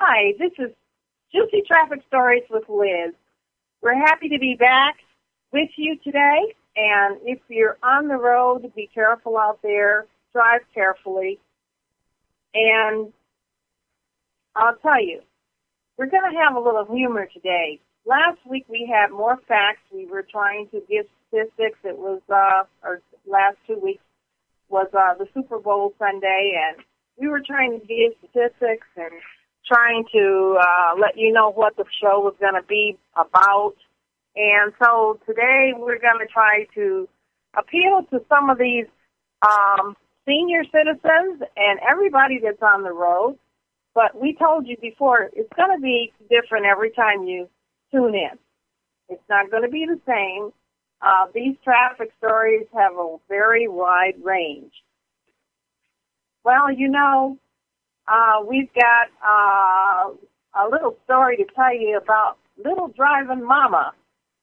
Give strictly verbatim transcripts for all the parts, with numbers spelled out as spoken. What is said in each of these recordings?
Hi, this is Juicy Traffic Stories with Liz. We're happy to be back with you today, and if you're on the road, be careful out there, drive carefully, and I'll tell you, we're going to have a little humor today. Last week we had more facts. We were trying to give statistics. It was, uh, or last two weeks was uh, the Super Bowl Sunday, and we were trying to give statistics and trying to uh, let you know what the show was going to be about. And so today we're going to try to appeal to some of these um, senior citizens and everybody that's on the road. But we told you before, it's going to be different every time you tune in. It's not going to be the same. Uh, these traffic stories have a very wide range. Well, you know, Uh, we've got uh, a little story to tell you about Little Driving Mama.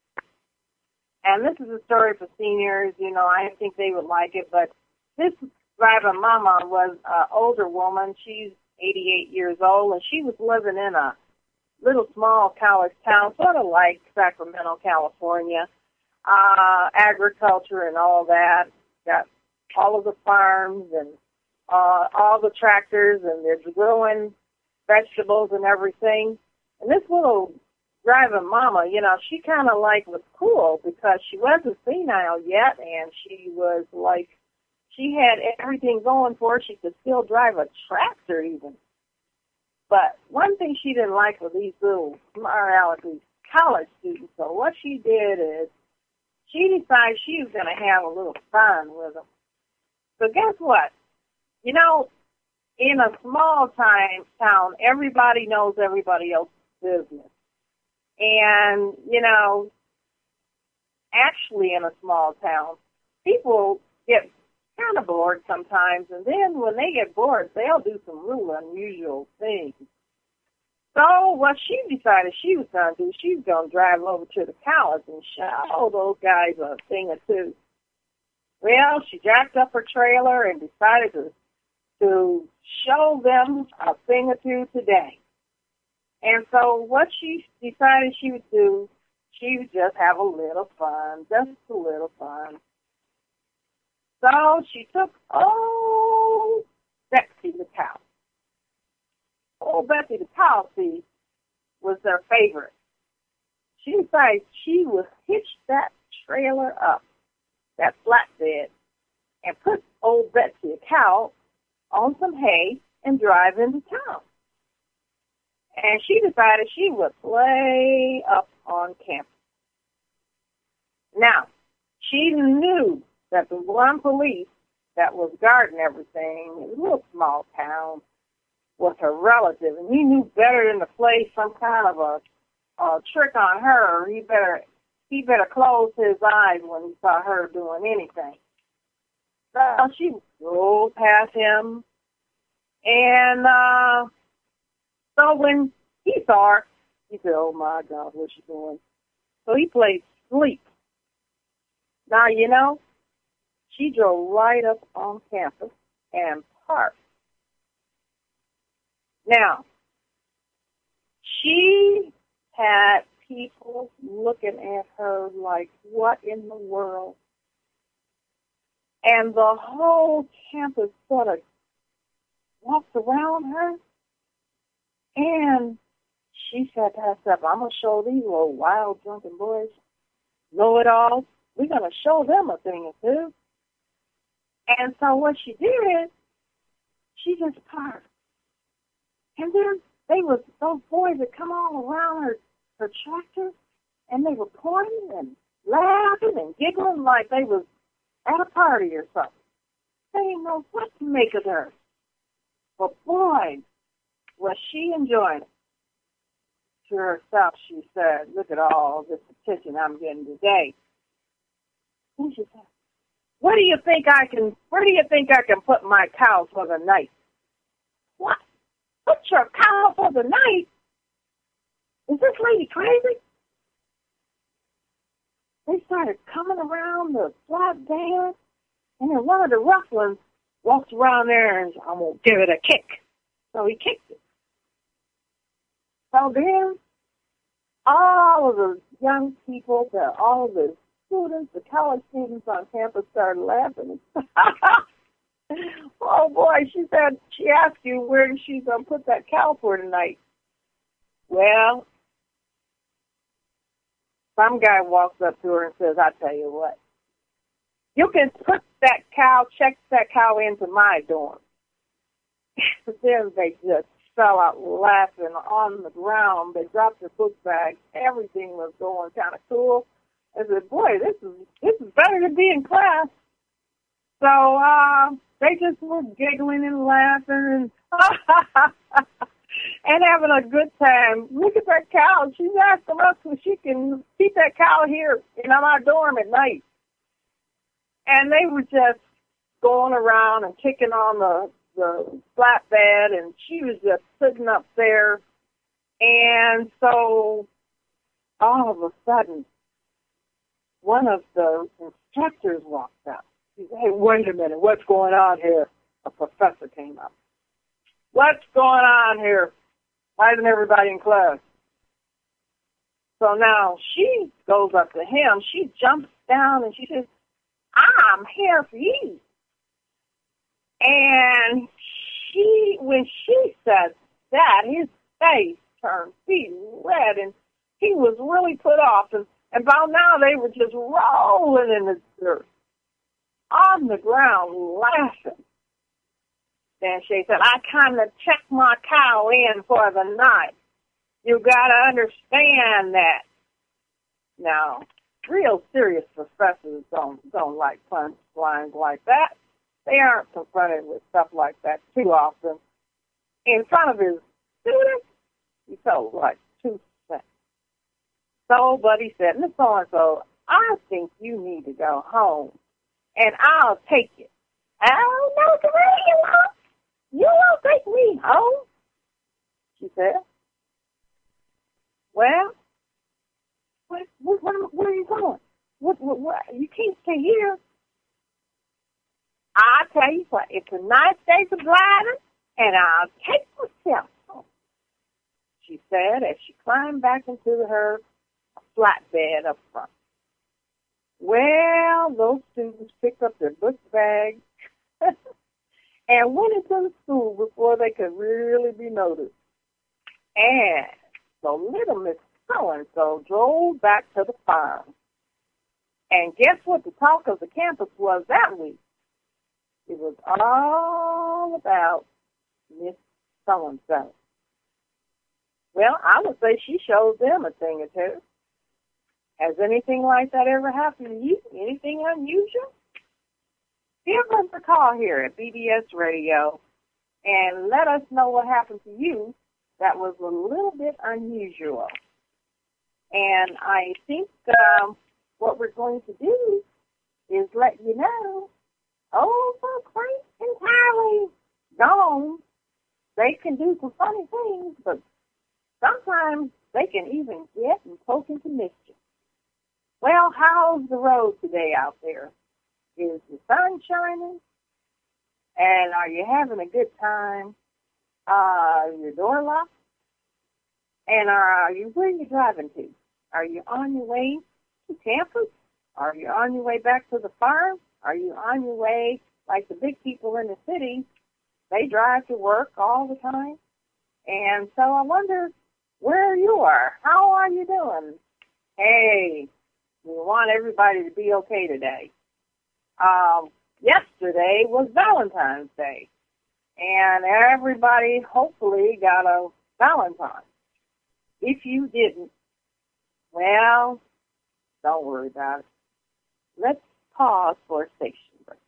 And this is a story for seniors. You know, I think they would like it. But this Driving Mama was an older woman. She's eighty-eight years old, and she was living in a little small college town, sort of like Sacramento, California. Uh, agriculture and all that. Got all of the farms and Uh, all the tractors, and they're growing vegetables and everything. And this little driving mama, you know, she kind of like was cool because she wasn't senile yet, and she was like, she had everything going for her. She could still drive a tractor even. But one thing she didn't like were these little smart alecky college students. So what she did is she decided she was going to have a little fun with them. So guess what? You know, in a small time town, everybody knows everybody else's business. And, you know, actually in a small town, people get kind of bored sometimes. And then when they get bored, they'll do some real unusual things. So what she decided she was going to do, she was going to drive over to the college and show those guys a thing or two. Well, she jacked up her trailer and decided to to show them a thing or two today. And so what she decided she would do, she would just have a little fun, just a little fun. So she took old Betsy the cow. Old Betsy the cow, see, was their favorite. She decided she would hitch that trailer up, that flatbed, and put old Betsy the cow on some hay and drive into town. And she decided she would play up on campus. Now, she knew that the one police that was guarding everything, it was a little small town, was her relative, and he knew better than to play some kind of a, a trick on her. He better he better close his eyes when he saw her doing anything. So she rolled past him, and uh, so when he saw her, he said, "Oh my God, what's she doing?" So he played sleep. Now, you know, she drove right up on campus and parked. Now, she had people looking at her like, what in the world? And the whole campus sort of walked around her. And she said to herself, I'm going to show these little wild, drunken boys, know-it-alls, we're going to show them a thing or two. And so what she did, she just parked. And then they was those boys that come all around her, her tractor, and they were pointing and laughing and giggling like they was at a party or something. They didn't know what to make of her. But boy, was she enjoying it. To herself, she said, look at all this attention I'm getting today. And she said, what do you think I can, where do you think I can put my cow for the night? What? Put your cow for the night? Is this lady crazy? They started coming around the flat band, and then one of the rough ones walked around there and said, I'm going to give it a kick. So he kicked it. So then, all of the young people, the, all of the students, the college students on campus started laughing. Oh, boy, she said, she asked you where she's going to put that cow for tonight. Well, some guy walks up to her and says, I tell you what, you can put that cow, check that cow into my dorm. Then they just fell out laughing on the ground. They dropped their book bags. Everything was going kind of cool. I said, boy, this is this is better than being in class. So uh, they just were giggling and laughing and and having a good time. Look at that cow. She's asking us if she can keep that cow here in our dorm at night. And they were just going around and kicking on the, the flatbed, and she was just sitting up there. And so all of a sudden, one of the instructors walked up. He said, hey, wait a minute, what's going on here? A professor came up. What's going on here? Why isn't everybody in class? So now she goes up to him. She jumps down and she says, I'm here for you. And she, when she said that, his face turned deep red, and he was really put off. And, and by now they were just rolling in the dirt, on the ground, laughing. Then she said, I kind of checked my cow in for the night. You got to understand that. Now, real serious professors don't don't like punchlines like that. They aren't confronted with stuff like that too often. In front of his students, he felt like two cents. So, but he said, Miss So-and-so, I think you need to go home, and I'll take you. Oh, no, you won't. You won't take me home, she said. Well, What, what, what, where are you going? What, what, what, you can't stay here. I'll tell you what, it's a nice day for gliding, and I'll take myself home, she said as she climbed back into her flatbed up front. Well, those students picked up their book bags and went into the school before they could really be noticed. And so little Miss So-and-so drove back to the farm. And guess what the talk of the campus was that week? It was all about Miss So-and-so. Well, I would say she showed them a thing or two. Has anything like that ever happened to you? Anything unusual? Give us a call here at B B S Radio and let us know what happened to you that was a little bit unusual. And I think um, what we're going to do is let you know, oh, so Frank and Kylie gone. They can do some funny things, but sometimes they can even get and poke into mischief. Well, how's the road today out there? Is the sun shining? And are you having a good time? Uh, your door locked? And are you, where are you driving to? Are you on your way to campus? Are you on your way back to the farm? Are you on your way, like the big people in the city, they drive to work all the time? And so I wonder where you are. How are you doing? Hey, we want everybody to be okay today. Um, yesterday was Valentine's Day, and everybody hopefully got a Valentine. If you didn't, well, don't worry about it. Let's pause for a station break.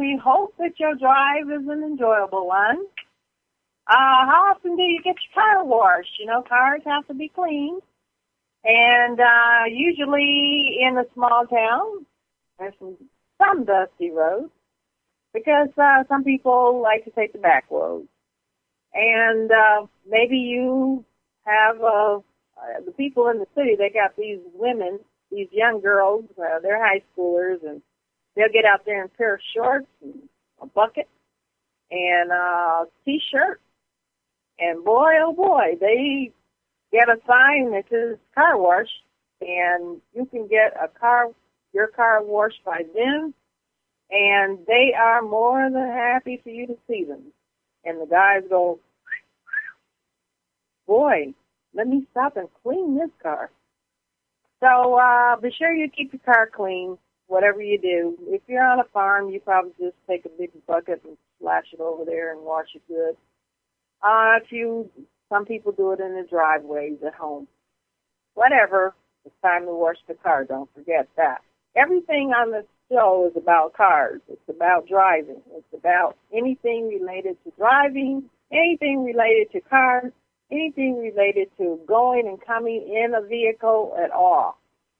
we hope that your drive is an enjoyable one. Uh, how often do you get your car washed? You know, cars have to be cleaned. And uh, usually in a small town, there's some, some dusty roads because uh, some people like to take the back roads. And uh, maybe you have uh, uh, the people in the city, they got these women, these young girls, uh, they're high schoolers, and they'll get out there in a pair of shorts and a bucket and a T-shirt. And boy, oh boy, they get a sign that says car wash, and you can get a car, your car washed by them, and they are more than happy for you to see them. And the guys go, boy, let me stop and clean this car. So uh, be sure you keep your car clean, whatever you do. If you're on a farm, you probably just take a big bucket and splash it over there and wash it good. Uh, if you, some people do it in the driveways at home. Whatever, it's time to wash the car. Don't forget that. Everything on this show is about cars. It's about driving. It's about anything related to driving, anything related to cars, anything related to going and coming in a vehicle at all.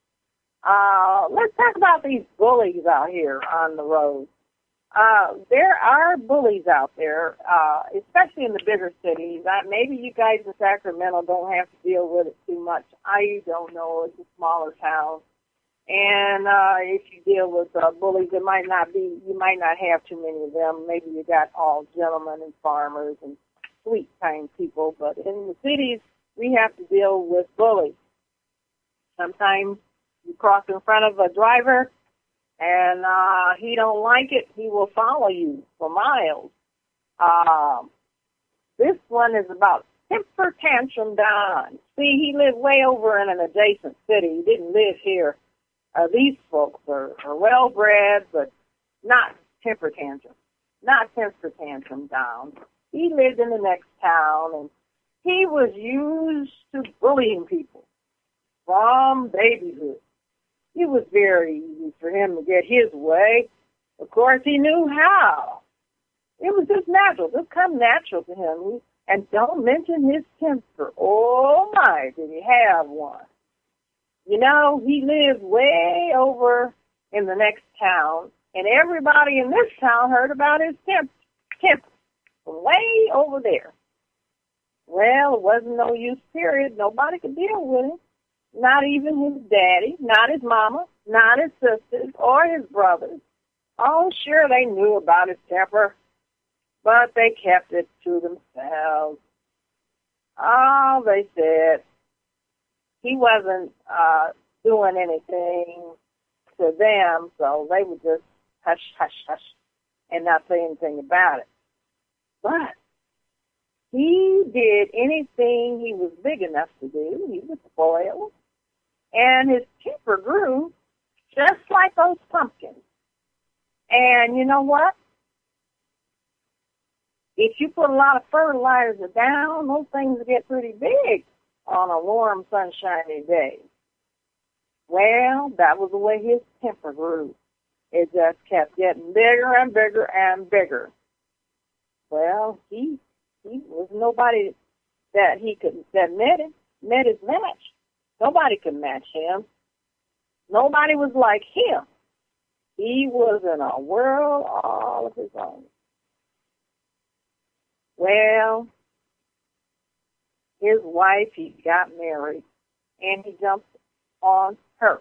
Uh, let's talk about these bullies out here on the road. Uh, there are bullies out there, uh, especially in the bigger cities. Uh, maybe you guys in Sacramento don't have to deal with it too much. I don't know. It's a smaller town. And uh, if you deal with uh, bullies, it might not be, you might not have too many of them. Maybe you got all gentlemen and farmers and sweet kind people. But in the cities, we have to deal with bullies. Sometimes you cross in front of a driver, and uh, he don't like it, he will follow you for miles. Um, this one is about temper tantrum Don. See, he lived way over in an adjacent city. He didn't live here. Uh, these folks are, are well-bred, but not temper tantrum. Not temper tantrum Don. He lived in the next town, and he was used to bullying people from babyhood. It was very easy for him to get his way. Of course, he knew how. It was just natural, just come natural to him. And don't mention his temper. Oh, my, did he have one. You know, he lived way over in the next town, and everybody in this town heard about his temper, temper way over there. Well, it wasn't no use, period. Nobody could deal with him. Not even his daddy, not his mama, not his sisters, or his brothers. Oh, sure, they knew about his temper, but they kept it to themselves. Oh, they said he wasn't uh, doing anything to them, so they would just hush, hush, hush, and not say anything about it. But he did anything he was big enough to do. He was spoiled. And his temper grew just like those pumpkins. And you know what? If you put a lot of fertilizer down, those things get pretty big on a warm, sunshiny day. Well, that was the way his temper grew. It just kept getting bigger and bigger and bigger. Well, he he was nobody that he could that met him, met his match. Nobody could match him. Nobody was like him. He was in a world all of his own. Well, his wife, he got married, and he jumped on her.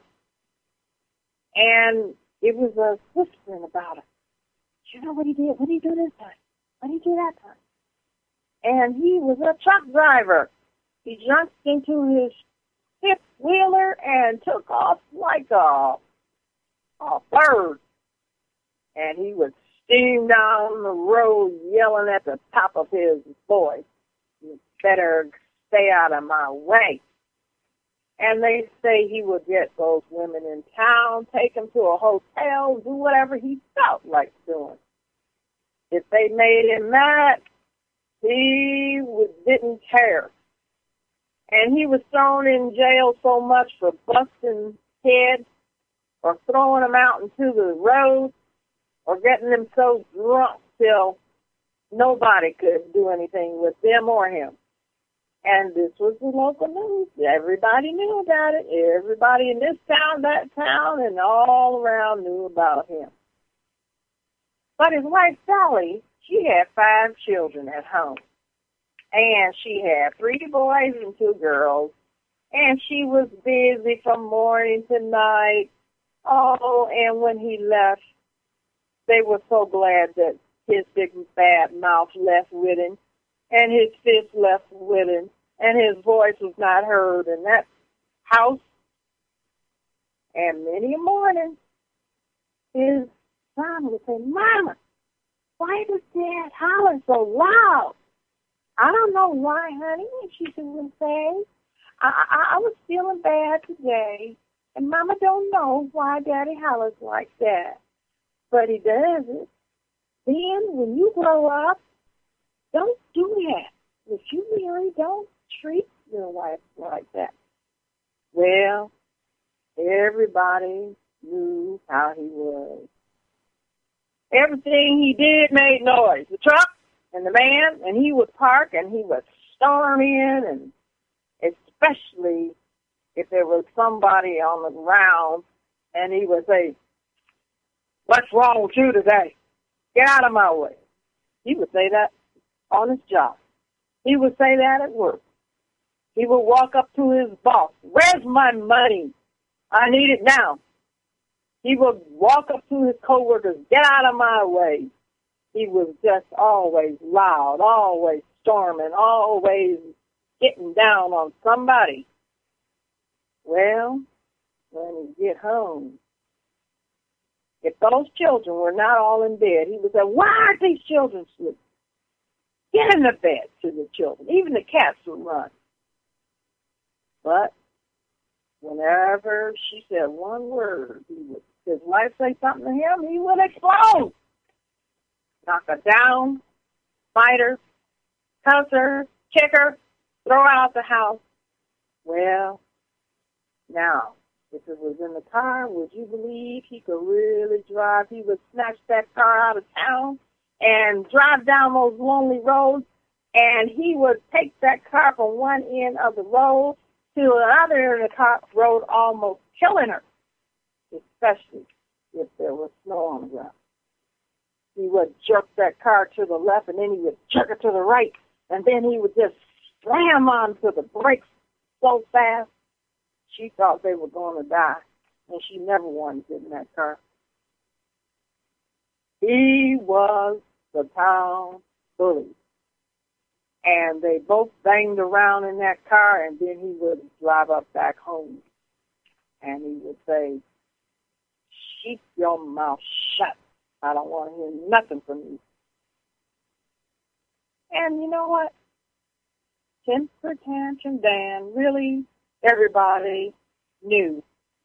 And it was a whispering about it. You know what he did? What did he do this time? What did he do that time? And he was a truck driver. He jumped into his fifth wheeler and took off like a, a bird. And he would steam down the road yelling at the top of his voice, "You better stay out of my way." And they say he would get those women in town, take them to a hotel, do whatever he felt like doing. If they made him mad, he would, didn't care. And he was thrown in jail so much for busting heads or throwing them out into the road or getting them so drunk till nobody could do anything with them or him. And this was the local news. Everybody knew about it. Everybody in this town, that town, and all around knew about him. But his wife, Sally, she had five children at home. And she had three boys and two girls. And she was busy from morning to night. Oh, and when he left, they were so glad that his big bad mouth left with him, and his fist left with him, and his voice was not heard in that house. And many a morning, his son would say, Mama, why does Dad holler so loud? I don't know why, honey, she would say. I, I, I was feeling bad today, and Mama don't know why Daddy hollers like that. But he does it. Then, when you grow up, don't do that. If you really don't treat your wife like that. Well, everybody knew how he was. Everything he did made noise. The truck and the man, and he would park, and he would storm in, and especially if there was somebody on the ground, and he would say, what's wrong with you today? Get out of my way. He would say that on his job. He would say that at work. He would walk up to his boss. Where's my money? I need it now. He would walk up to his coworkers. Get out of my way. He was just always loud, always storming, always getting down on somebody. Well, when he get home, if those children were not all in bed, he would say, why aren't these children sleeping? Get in the bed to the children. Even the cats would run. But whenever she said one word, he would, his wife say something to him, he would explode. Knock her down, fight her, cuss her, kick her, throw her out the house. Well, now, if it was in the car, would you believe he could really drive? He would snatch that car out of town and drive down those lonely roads, and he would take that car from one end of the road to another end of the car, road, almost killing her, especially if there was snow on the ground. He would jerk that car to the left, and then he would jerk it to the right, and then he would just slam onto the brakes so fast, she thought they were going to die, and she never wanted to get in that car. He was the town bully. And they both banged around in that car, and then he would drive up back home. And he would say, keep your mouth shut. I don't want to hear nothing from you. And you know what? Temper Tantrum Dan, really, everybody knew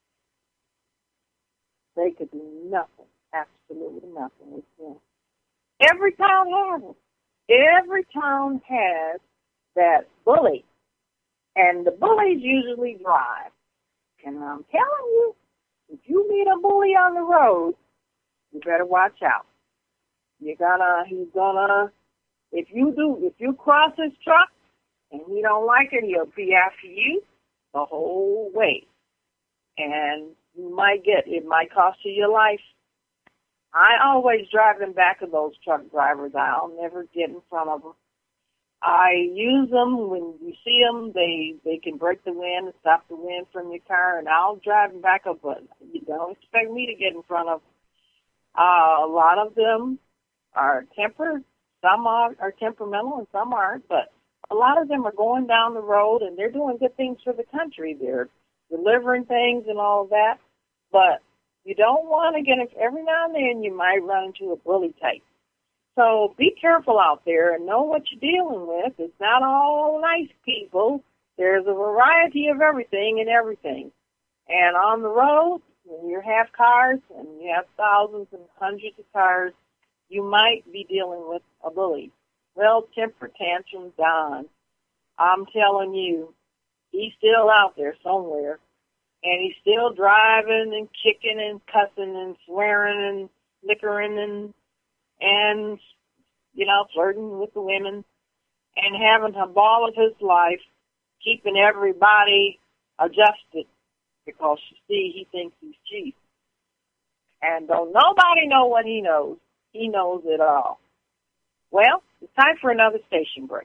they could do nothing, absolutely nothing with him. Every town has it. Every town has that bully, and the bullies usually drive. And I'm telling you, if you meet a bully on the road, you better watch out. You're gonna, he's gonna, if you do, if you cross his truck and he don't like it, he'll be after you the whole way. And you might get, it might cost you your life. I always drive in back of those truck drivers. I'll never get in front of them. I use them when you see them. They they can break the wind and stop the wind from your car, and I'll drive in back of them. But you don't expect me to get in front of them. Uh, a lot of them are tempered. Some are, are temperamental and some aren't. But a lot of them are going down the road, and they're doing good things for the country. They're delivering things and all of that. But you don't want to get it. Every now and then you might run into a bully type. So be careful out there and know what you're dealing with. It's not all nice people. There's a variety of everything and everything. And on the road, when you have cars and you have thousands and hundreds of cars, you might be dealing with a bully. Well, Temper Tantrum Don, I'm telling you, he's still out there somewhere. And he's still driving and kicking and cussing and swearing and liquoring and, and, you know, flirting with the women and having a ball of his life, keeping everybody adjusted because, you see, he thinks he's chief. And don't nobody know what he knows. He knows it all. Well, it's time for another station break.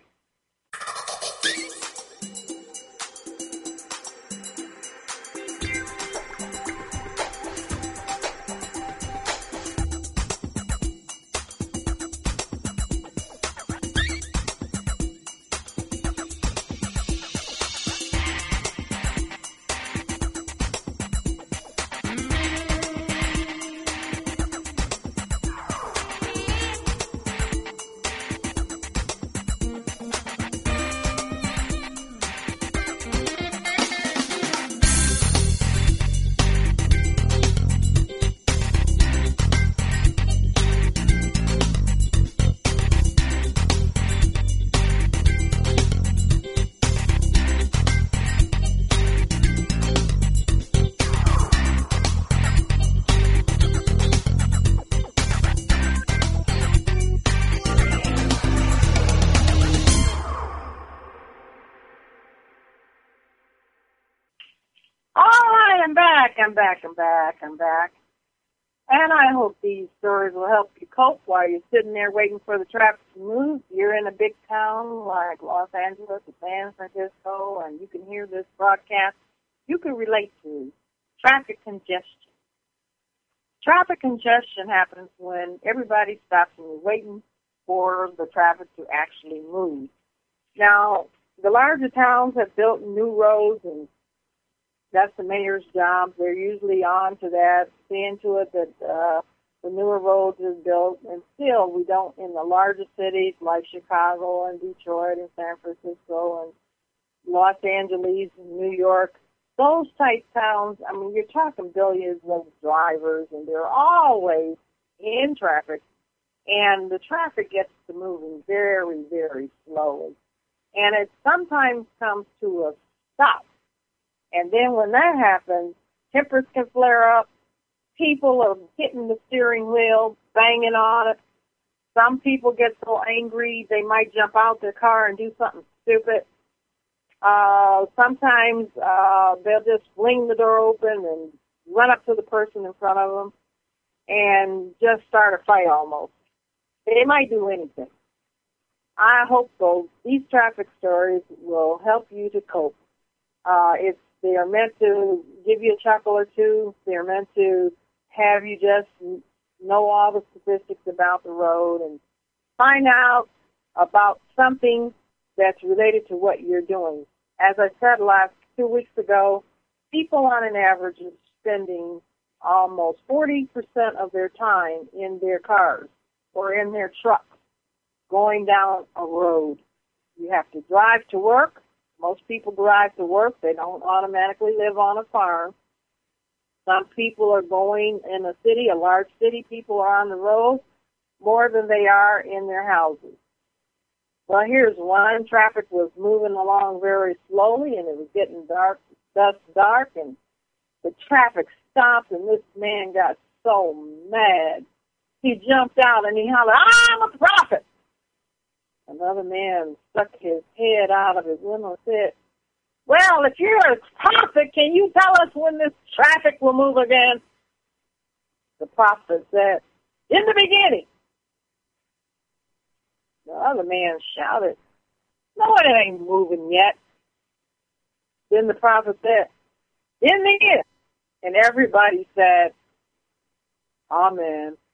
I'm back, I'm back, I'm back, I'm back. And I hope these stories will help you cope while you're sitting there waiting for the traffic to move. You're in a big town like Los Angeles or San Francisco, and you can hear this broadcast. You can relate to traffic congestion. Traffic congestion happens when everybody stops and you're waiting for the traffic to actually move. Now, the larger towns have built new roads, and that's the mayor's job. They're usually on to that, seeing to it that uh, the newer roads are built. And still, we don't, in the larger cities like Chicago and Detroit and San Francisco and Los Angeles and New York, those type towns, I mean, you're talking billions of drivers, and they're always in traffic. And the traffic gets to moving very, very slowly. And it sometimes comes to a stop. And then when that happens, tempers can flare up. People are hitting the steering wheel, banging on it. Some people get so angry they might jump out their car and do something stupid. Uh, sometimes uh, they'll just fling the door open and run up to the person in front of them and just start a fight almost. They might do anything. I hope those these traffic stories will help you to cope. Uh, it's They are meant to give you a chuckle or two. They're meant to have you just know all the statistics about the road and find out about something that's related to what you're doing. As I said last two weeks ago, people on an average are spending almost forty percent of their time in their cars or in their trucks going down a road. You have to drive to work. Most people drive to work. They don't automatically live on a farm. Some people are going in a city, a large city. People are on the road more than they are in their houses. Well, here's one. Traffic was moving along very slowly, and it was getting dark, dusk dark, and the traffic stopped, and this man got so mad. He jumped out, and he hollered, "I'm a prophet!" Another man stuck his head out of his window and said, "Well, if you're a prophet, can you tell us when this traffic will move again?" The prophet said, "In the beginning." The other man shouted, "No, it ain't moving yet." Then the prophet said, "In the end." And everybody said, "Amen."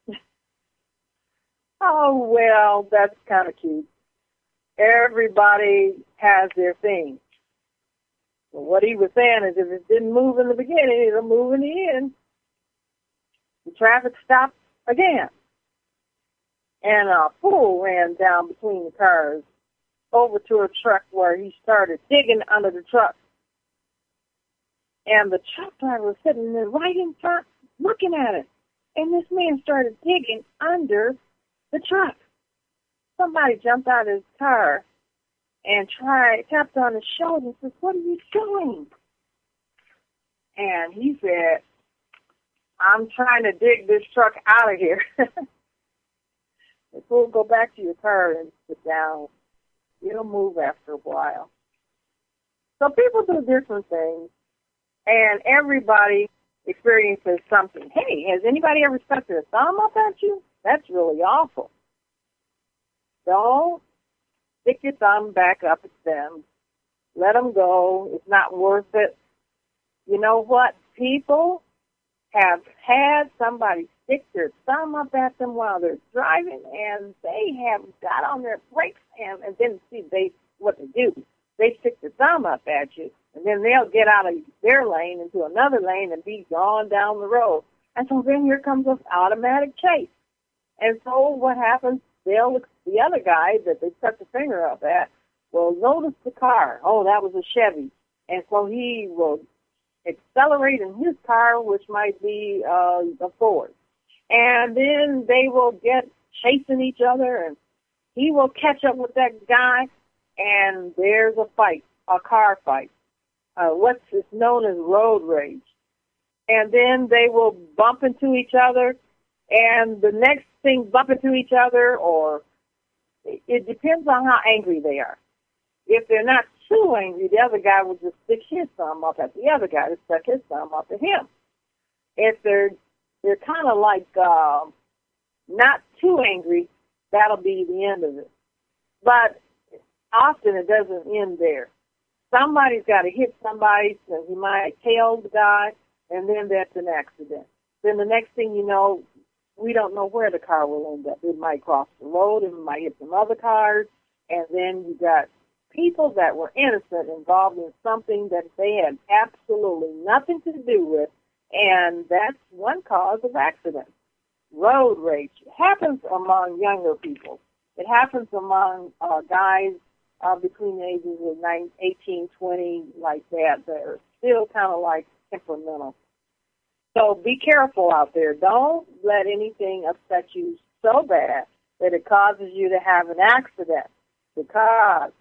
Oh, well, that's kind of cute. Everybody has their thing. But what he was saying is if it didn't move in the beginning, it'll move in the end. The traffic stopped again. And a fool ran down between the cars over to a truck where he started digging under the truck. And the truck driver was sitting there right in front looking at it. And this man started digging under the truck. Somebody jumped out of his car and tried, tapped on his shoulder and said, "What are you doing?" And he said, I'm trying to dig this truck out of here. We'll go back to your car and sit down. It'll move after a while. So people do different things, and everybody experiences something. Hey, has anybody ever stuck their thumb up at you? That's really awful. Don't stick your thumb back up at them. Let them go. It's not worth it. You know what? People have had somebody stick their thumb up at them while they're driving, and they have got on their brakes, and, and then see they what they do. They stick their thumb up at you, and then they'll get out of their lane into another lane and be gone down the road. And so then here comes an automatic chase. And so what happens, they'll look, the other guy that they stuck the finger up at will notice the car. Oh, that was a Chevy. And so he will accelerate in his car, which might be uh, a Ford. And then they will get chasing each other, and he will catch up with that guy, and there's a fight, a car fight. Uh, what's is known as road rage. And then they will bump into each other, and the next thing bump into each other, or it, it depends on how angry they are. If they're not too angry, the other guy will just stick his thumb up at the other guy to stick his thumb up at him. If they're they're kind of like uh, not too angry, that'll be the end of it. But often it doesn't end there. Somebody's got to hit somebody, so he might tail the guy, and then that's an accident. Then the next thing you know, we don't know where the car will end up. It might cross the road, it might hit some other cars, and then you got people that were innocent involved in something that they had absolutely nothing to do with, and that's one cause of accidents. Road rage. It happens among younger people. It happens among uh, guys uh, between the ages of nine, eighteen, twenty, like that, that are still kind of like temperamental. So be careful out there. Don't let anything upset you so bad that it causes you to have an accident, because